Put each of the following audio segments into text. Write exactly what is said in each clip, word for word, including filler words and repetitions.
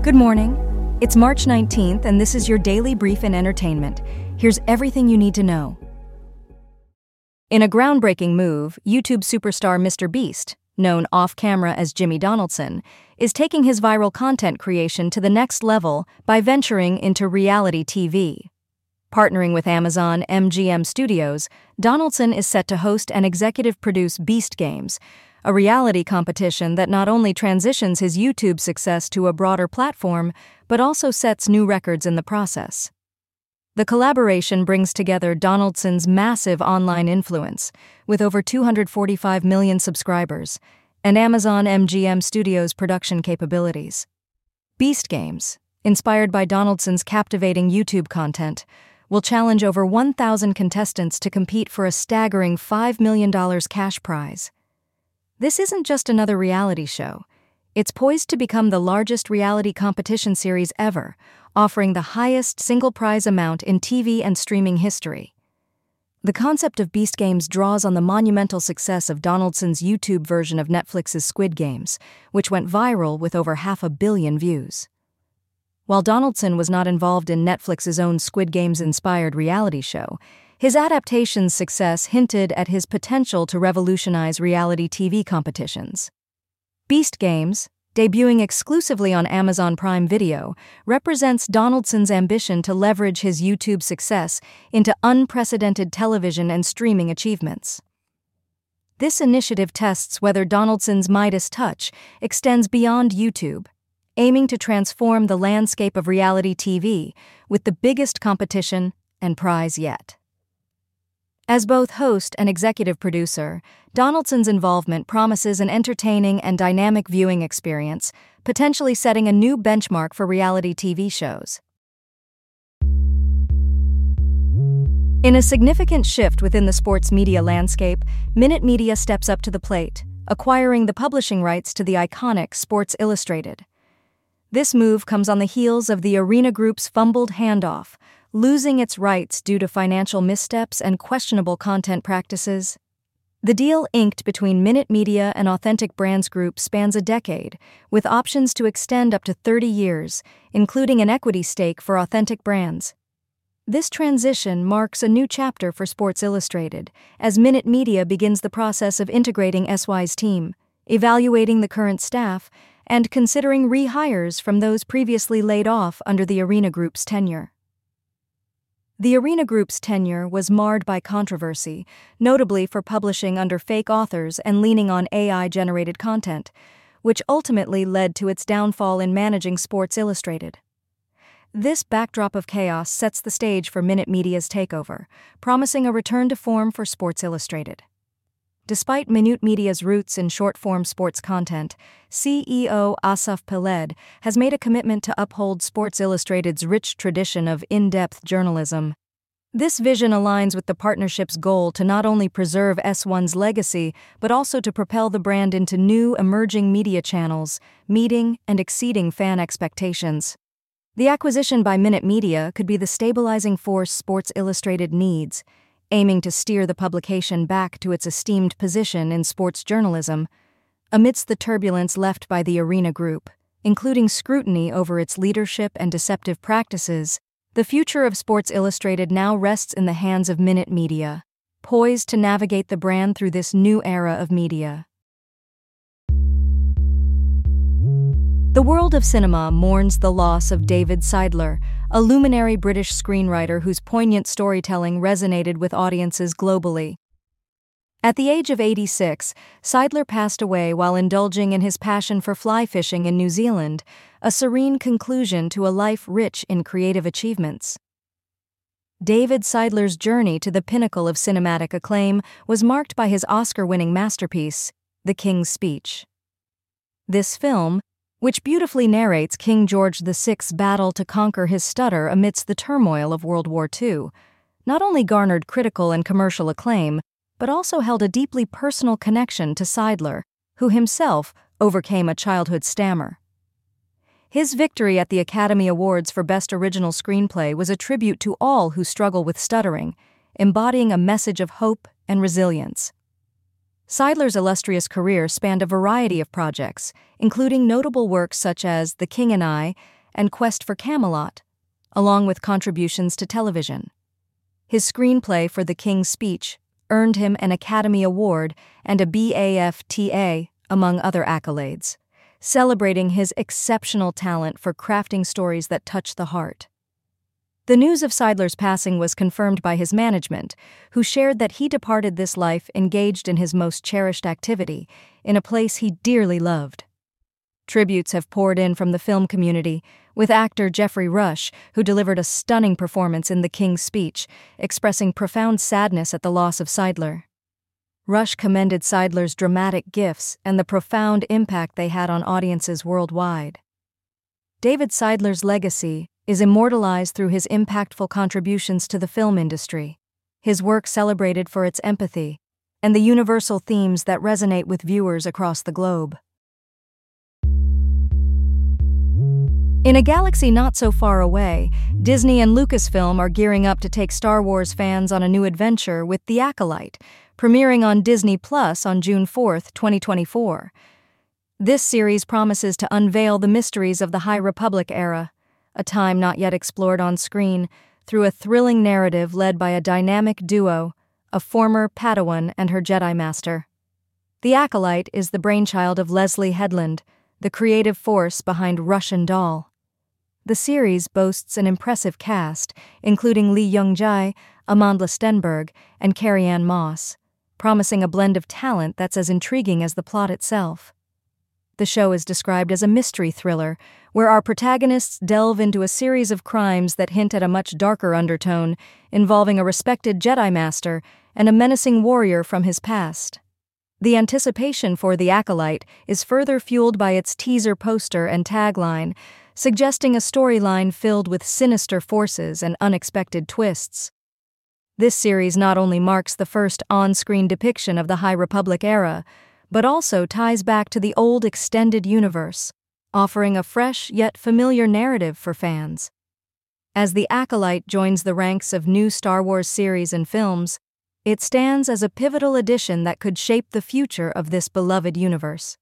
Good morning. It's March nineteenth, and this is your daily brief in entertainment. Here's everything you need to know. In a groundbreaking move, YouTube superstar Mister Beast, known off-camera as Jimmy Donaldson, is taking his viral content creation to the next level by venturing into reality T V. Partnering with Amazon M G M Studios, Donaldson is set to host and executive produce Beast Games, a reality competition that not only transitions his YouTube success to a broader platform, but also sets new records in the process. The collaboration brings together Donaldson's massive online influence, with over two hundred forty-five million subscribers, and Amazon M G M Studios' production capabilities. Beast Games, inspired by Donaldson's captivating YouTube content, will challenge over one thousand contestants to compete for a staggering five million dollars cash prize. This isn't just another reality show. It's poised to become the largest reality competition series ever, offering the highest single prize amount in T V and streaming history. The concept of Beast Games draws on the monumental success of Donaldson's YouTube version of Netflix's Squid Games, which went viral with over half a billion views. While Donaldson was not involved in Netflix's own Squid Games-inspired reality show, his adaptation's success hinted at his potential to revolutionize reality T V competitions. Beast Games, debuting exclusively on Amazon Prime Video, represents Donaldson's ambition to leverage his YouTube success into unprecedented television and streaming achievements. This initiative tests whether Donaldson's Midas touch extends beyond YouTube, aiming to transform the landscape of reality T V with the biggest competition and prize yet. As both host and executive producer, Donaldson's involvement promises an entertaining and dynamic viewing experience, potentially setting a new benchmark for reality T V shows. In a significant shift within the sports media landscape, Minute Media steps up to the plate, acquiring the publishing rights to the iconic Sports Illustrated. This move comes on the heels of the Arena Group's fumbled handoff, losing its rights due to financial missteps and questionable content practices. The deal inked between Minute Media and Authentic Brands Group spans a decade, with options to extend up to thirty years, including an equity stake for Authentic Brands. This transition marks a new chapter for Sports Illustrated, as Minute Media begins the process of integrating S Y's team, evaluating the current staff, and considering rehires from those previously laid off under the Arena Group's tenure. The Arena Group's tenure was marred by controversy, notably for publishing under fake authors and leaning on A I-generated content, which ultimately led to its downfall in managing Sports Illustrated. This backdrop of chaos sets the stage for Minute Media's takeover, promising a return to form for Sports Illustrated. Despite Minute Media's roots in short-form sports content, C E O Asaf Peled has made a commitment to uphold Sports Illustrated's rich tradition of in-depth journalism. This vision aligns with the partnership's goal to not only preserve S one's legacy, but also to propel the brand into new, emerging media channels, meeting and exceeding fan expectations. The acquisition by Minute Media could be the stabilizing force Sports Illustrated needs, aiming to steer the publication back to its esteemed position in sports journalism, amidst the turbulence left by the Arena Group, including scrutiny over its leadership and deceptive practices. The future of Sports Illustrated now rests in the hands of Minute Media, poised to navigate the brand through this new era of media. The world of cinema mourns the loss of David Seidler, a luminary British screenwriter whose poignant storytelling resonated with audiences globally. At the age of eighty-six, Seidler passed away while indulging in his passion for fly fishing in New Zealand, a serene conclusion to a life rich in creative achievements. David Seidler's journey to the pinnacle of cinematic acclaim was marked by his Oscar-winning masterpiece, The King's Speech. This film, which beautifully narrates King George the Sixth's battle to conquer his stutter amidst the turmoil of World War Two, not only garnered critical and commercial acclaim, but also held a deeply personal connection to Seidler, who himself overcame a childhood stammer. His victory at the Academy Awards for Best Original Screenplay was a tribute to all who struggle with stuttering, embodying a message of hope and resilience. Seidler's illustrious career spanned a variety of projects, including notable works such as The King and I, and Quest for Camelot, along with contributions to television. His screenplay for The King's Speech earned him an Academy Award and a BAFTA, among other accolades, celebrating his exceptional talent for crafting stories that touch the heart. The news of Seidler's passing was confirmed by his management, who shared that he departed this life engaged in his most cherished activity, in a place he dearly loved. Tributes have poured in from the film community, with actor Geoffrey Rush, who delivered a stunning performance in The King's Speech, expressing profound sadness at the loss of Seidler. Rush commended Seidler's dramatic gifts and the profound impact they had on audiences worldwide. David Seidler's legacy is immortalized through his impactful contributions to the film industry, his work celebrated for its empathy, and the universal themes that resonate with viewers across the globe. In a galaxy not so far away, Disney and Lucasfilm are gearing up to take Star Wars fans on a new adventure with The Acolyte, premiering on Disney Plus on June fourth, twenty twenty-four. This series promises to unveil the mysteries of the High Republic era, a time not yet explored on screen, through a thrilling narrative led by a dynamic duo, a former Padawan and her Jedi Master. The Acolyte is the brainchild of Leslie Headland, the creative force behind Russian Doll. The series boasts an impressive cast, including Lee Young-jae, Amandla Stenberg, and Carrie-Anne Moss, promising a blend of talent that's as intriguing as the plot itself. The show is described as a mystery thriller, where our protagonists delve into a series of crimes that hint at a much darker undertone, involving a respected Jedi Master and a menacing warrior from his past. The anticipation for The Acolyte is further fueled by its teaser poster and tagline, suggesting a storyline filled with sinister forces and unexpected twists. This series not only marks the first on-screen depiction of the High Republic era, but also ties back to the old extended universe, offering a fresh yet familiar narrative for fans. As The Acolyte joins the ranks of new Star Wars series and films, it stands as a pivotal addition that could shape the future of this beloved universe.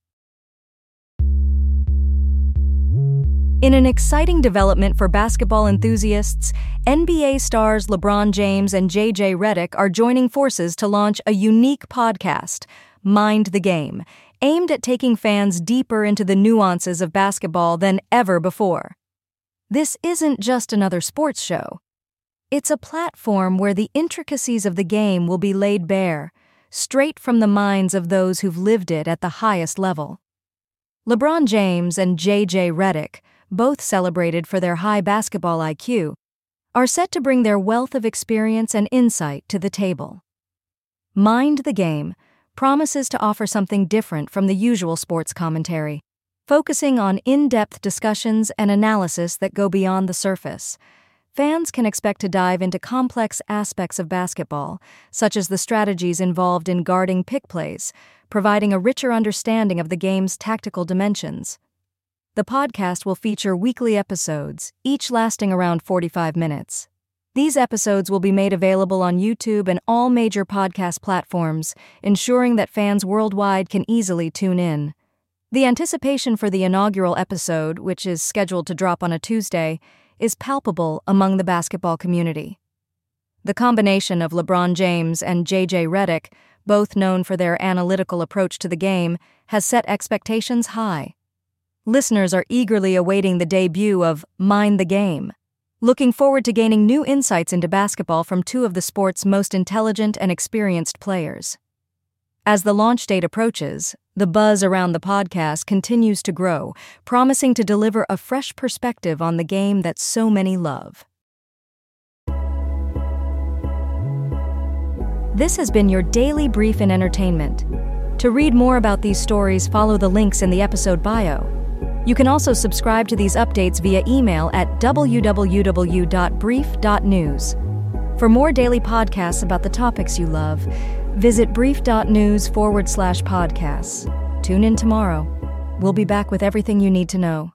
In an exciting development for basketball enthusiasts, N B A stars LeBron James and J J Redick are joining forces to launch a unique podcast, Mind the Game, aimed at taking fans deeper into the nuances of basketball than ever before. This isn't just another sports show. It's a platform where the intricacies of the game will be laid bare, straight from the minds of those who've lived it at the highest level. LeBron James and J J Redick, both celebrated for their high basketball I Q, are set to bring their wealth of experience and insight to the table. Mind the Game promises to offer something different from the usual sports commentary, focusing on in-depth discussions and analysis that go beyond the surface. Fans can expect to dive into complex aspects of basketball, such as the strategies involved in guarding pick plays, providing a richer understanding of the game's tactical dimensions. The podcast will feature weekly episodes, each lasting around forty-five minutes. These episodes will be made available on YouTube and all major podcast platforms, ensuring that fans worldwide can easily tune in. The anticipation for the inaugural episode, which is scheduled to drop on a Tuesday, is palpable among the basketball community. The combination of LeBron James and J J Redick, both known for their analytical approach to the game, has set expectations high. Listeners are eagerly awaiting the debut of Mind the Game, looking forward to gaining new insights into basketball from two of the sport's most intelligent and experienced players. As the launch date approaches, the buzz around the podcast continues to grow, promising to deliver a fresh perspective on the game that so many love. This has been your daily brief in entertainment. To read more about these stories, follow the links in the episode bio. You can also subscribe to these updates via email at w w w dot brief dot news. For more daily podcasts about the topics you love, visit brief.news forward slash podcasts. Tune in tomorrow. We'll be back with everything you need to know.